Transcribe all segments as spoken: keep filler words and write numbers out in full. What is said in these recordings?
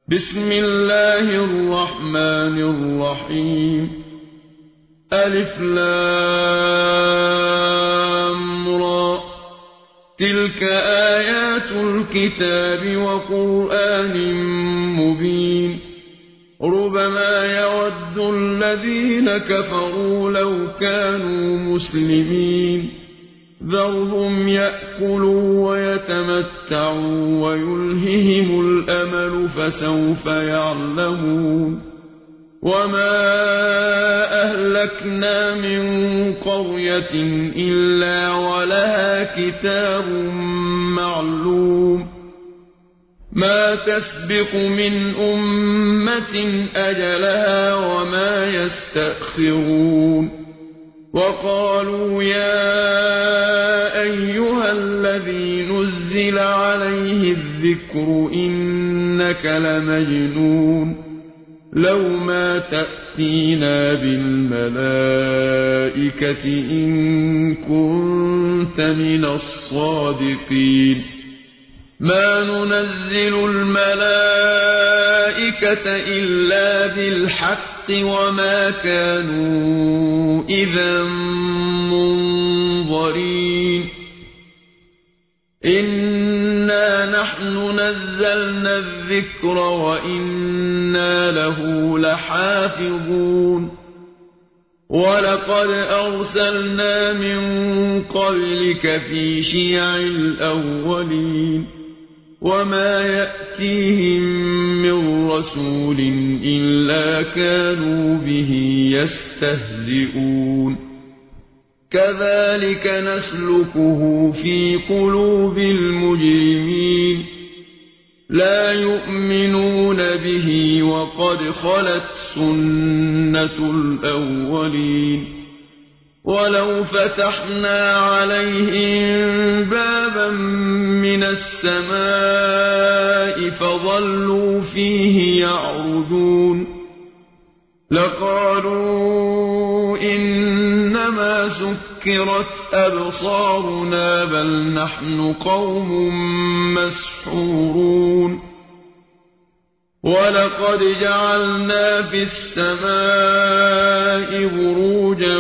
بسم الله الرحمن الرحيم. ألف لام را، تلك آيات الكتاب وقرآن مبين. ربما يود الذين كفروا لو كانوا مسلمين. ذرهم يأكلوا ويتمتعوا ويلههم الأمل فسوف يعلمون. وما أهلكنا من قرية إلا ولها كتاب معلوم. ما تسبق من أمة أجلها وما يستأخرون. وقالوا يا أيها الذي نزل عليه الذكر إنك لمجنون. لو ما تأتينا بالملائكة إن كنت من الصادقين. ما ننزل الملائكة إلا بالحق وما كانوا إذا منظرين. إنا نحن نزلنا الذكر وإنا له لحافظون. ولقد أرسلنا من قبلك في شيع الأولين. وما يأتيهم من رسول إلا كانوا به يستهزئون. كذلك نسلكه في قلوب المجرمين. لا يؤمنون به وقد خلت سنة الأولين. ولو فتحنا عليهم بابا من السماء فظلوا فيه يعرجون لقالوا إنما سكرت أبصارنا بل نحن قوم مسحورون. ولقد جعلنا في السماء بروجا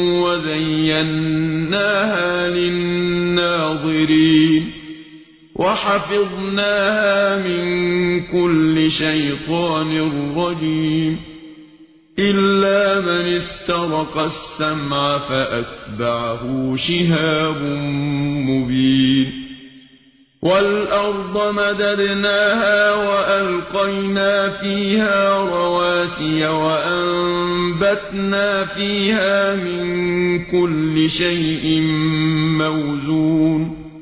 وزيناها للناظرين. وحفظناها من كل شيطان رجيم. إلا من استرق السمع فأتبعه شهاب مبين. والأرض مددناها وألقينا فيها رواسي وأنبتنا فيها من كل شيء موزون.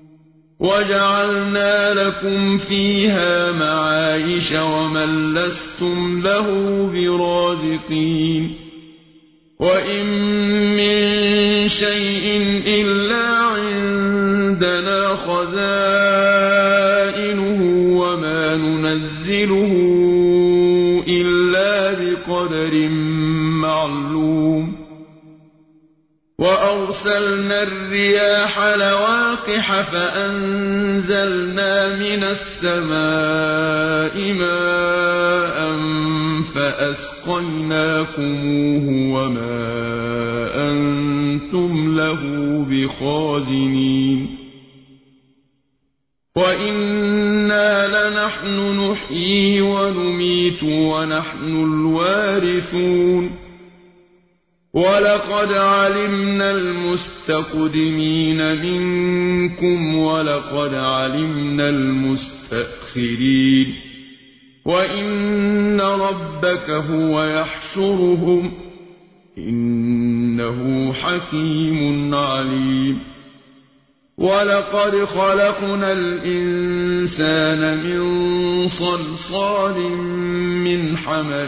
وجعلنا لكم فيها معايش ومن لستم له برازقين. وإن من شيء إلا عندنا خزائنه وما ننزله إلا بقدر معلوم. وأرسلنا الرياح لواقح فأنزلنا من السماء ماء فأسقيناكموه وما أنتم له بخازنين. وإنا لنحن نحيي ونميت ونحن الوارثون. ولقد علمنا المستقدمين منكم ولقد علمنا المستأخرين. وإن ربك هو يحشرهم إنه حكيم عليم. ولقد خلقنا الإنسان من صلصال من حمأ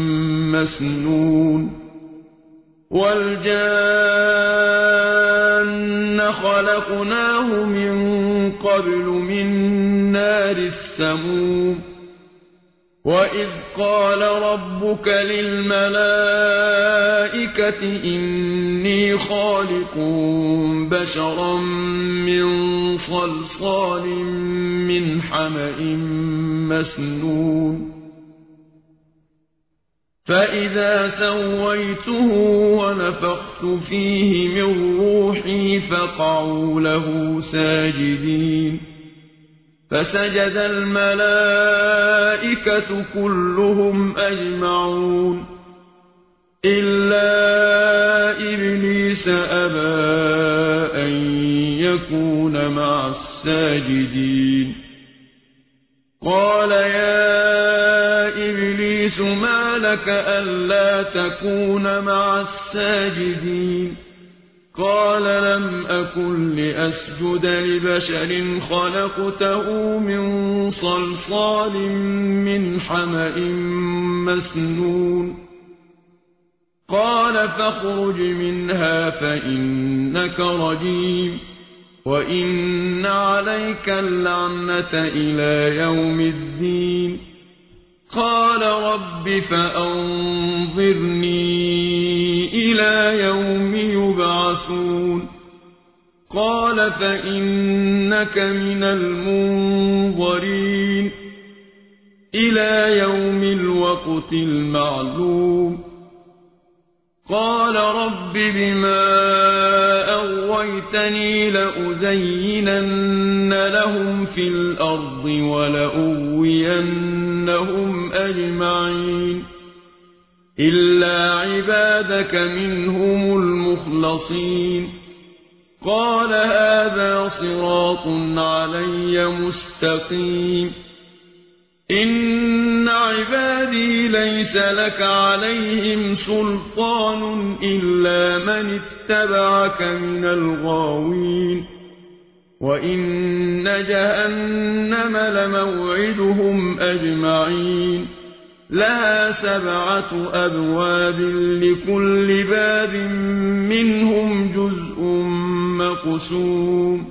مسنون. والجان خلقناه من قبل من نار السموم. وَإِذْ قَالَ رَبُّكَ لِلْمَلَائِكَةِ إِنِّي خَالِقٌ بَشَرًا مِّن صَلْصَالٍ مِّنْ حَمَإٍ مَّسْنُونٍ فَإِذَا سَوَّيْتُهُ وَنَفَخْتُ فِيهِ مِن رُّوحِي فَقَعُوا لَهُ سَاجِدِينَ فسجد الملائكة كلهم أجمعون إلا إبليس أبى أن يكون مع الساجدين قال يا إبليس ما لك ألا تكون مع الساجدين قال لم أكن لأسجد لبشر خلقته من صلصال من حمأ مسنون قال فاخرج منها فإنك رجيم وإن عليك اللعنة إلى يوم الدين قال رب فأنظرني إلى يوم يبعثون قال فإنك من المنظرين إلى يوم الوقت المعلوم قال رب بما أغويتني لأزينن لهم في الأرض ولأغوينهم أجمعين إلا عبادك منهم المخلصين قال هذا صراط علي مستقيم إن عبادي ليس لك عليهم سلطان إلا من اتبعك من الغاوين وإن جهنم لموعدهم أجمعين لها سبعة أبواب لكل باب منهم جزء مقسوم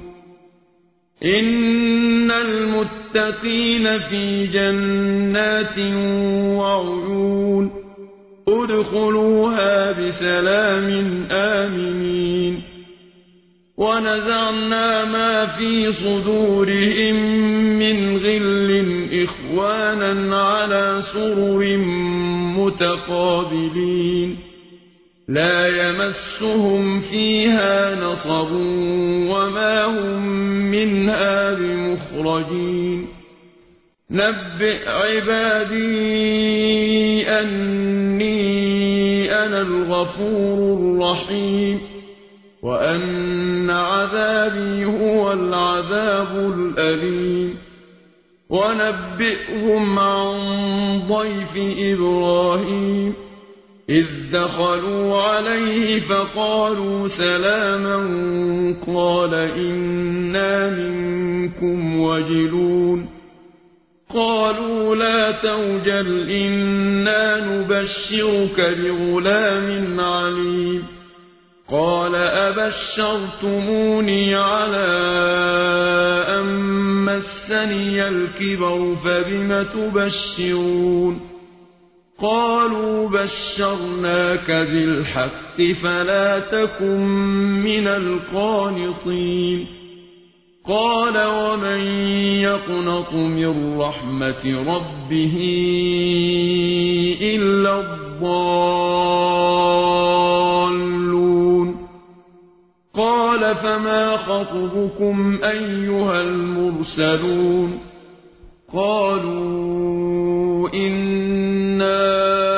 إن المتقين في جنات وعيون ادخلوها بسلام آمنين ونزعنا ما في صدورهم من غل إخوانا على سرر متقابلين لا يمسهم فيها نصب وما هم منها بمخرجين نبئ عبادي أني أنا الغفور الرحيم وأن عذابي هو العذاب الأليم ونبئهم عن ضيف إبراهيم إذ دخلوا عليه فقالوا سلاما قال إنا منكم وجلون قالوا لا توجل إنا نبشرك بغلام عليم قال أبشرتموني على أن مسني الكبر فبم تبشرون قالوا بشرناك بالحق فلا تكن من القانطين قال ومن يقنط من رحمة ربه إلا الضالون قال فما خطبكم أيها المرسلون قالوا إنا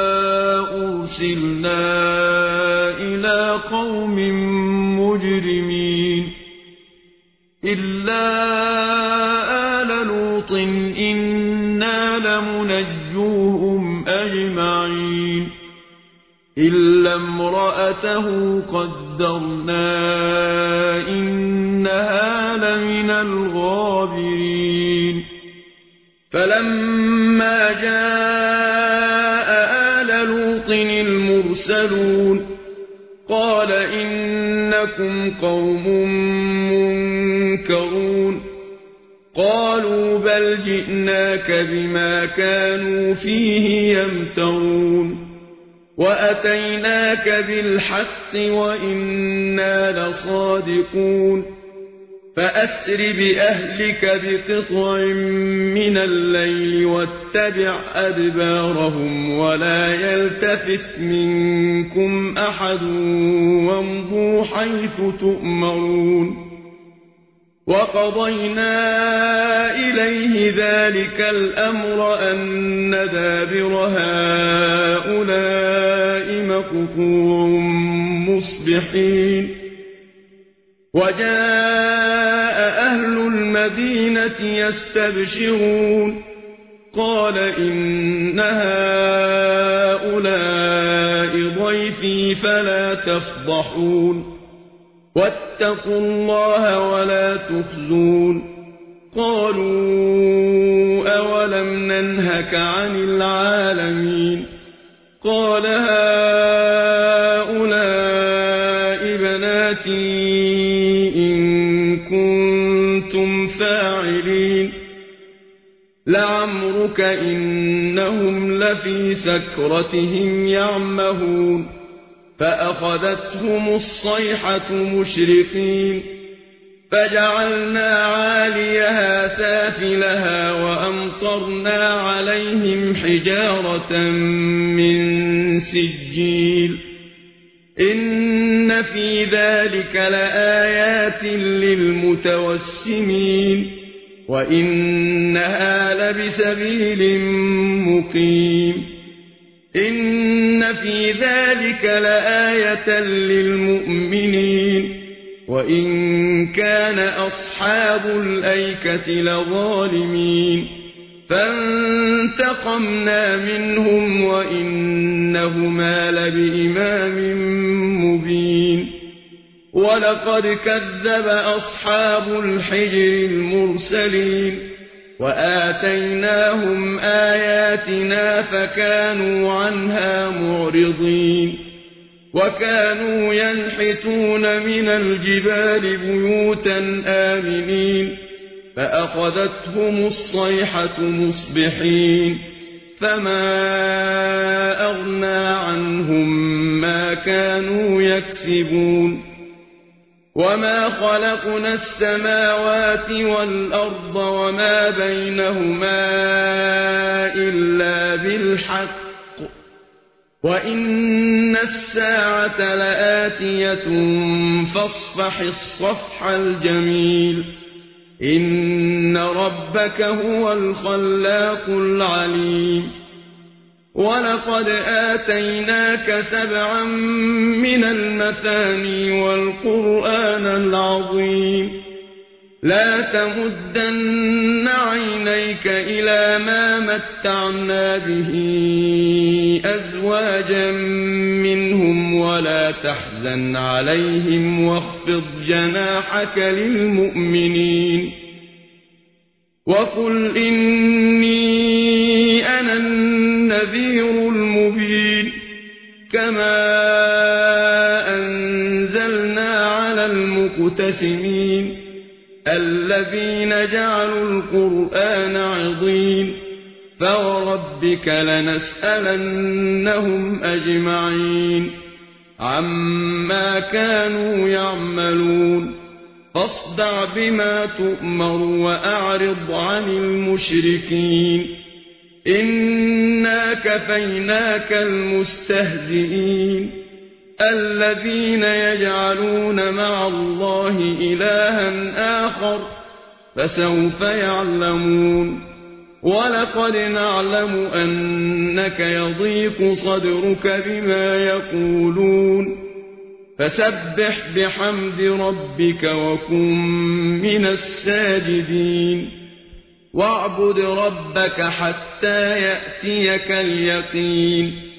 أرسلنا إلى قوم مجرمين إلا آل لوط إنا لمنجوهم أجمعين إلا امرأته قدرنا إنها لمن الغابرين فلما جاء آل لوط المرسلون قال إنكم قوم منكرون قالوا بل جئناك بما كانوا فيه يمترون وأتيناك بالحق وإنا لصادقون فأسر بأهلك بقطع من الليل واتبع أدبارهم ولا يلتفت منكم أحد وامضوا حيث تؤمرون وقضينا إليه ذلك الأمر أن دابر هؤلاء مقطوع مصبحين وجاء أهل المدينة يستبشرون قال إن هؤلاء ضيفي فلا تفضحون واتقوا الله ولا تخزون قالوا أولم ننهك عن العالمين قال هؤلاء بناتي إن كنتم فاعلين لعمرك إنهم لفي سكرتهم يعمهون فأخذتهم الصيحة مشرقين فجعلنا عاليها سافلها وأمطرنا عليهم حجارة من سجيل إن في ذلك لآيات للمتوسمين وإنها لبسبيل مقيم إن في ذلك لآية للمؤمنين وإن كان أصحاب الأيكة لظالمين فانتقمنا منهم وإنهما لبإمام مبين ولقد كذب أصحاب الحجر المرسلين وآتيناهم آياتنا فكانوا عنها معرضين وكانوا ينحتون من الجبال بيوتا آمنين فأخذتهم الصيحة مصبحين فما أغنى عنهم ما كانوا يكسبون وما خلقنا السماوات والأرض وما بينهما إلا بالحق وإن الساعة لآتية فاصفح الصفح الجميل إن ربك هو الخلاق العليم ولقد آتيناك سبعا من المثاني والقرآن العظيم لا تمدن عينيك إلى ما متعنا به أزواجا منهم ولا تحزن عليهم واخفض جناحك للمؤمنين وقل إني أنا النذير المبين كما أنزلنا على المقتسمين الذين جعلوا القرآن عضين فوربك لنسألنهم أجمعين عما كانوا يعملون فاصدع بما تؤمر وأعرض عن المشركين إنا كفيناك المستهزئين الذين يجعلون مع الله إلها آخر فسوف يعلمون ولقد نعلم أنك يضيق صدرك بما يقولون فسبح بحمد ربك وكن من الساجدين واعبد ربك حتى يأتيك اليقين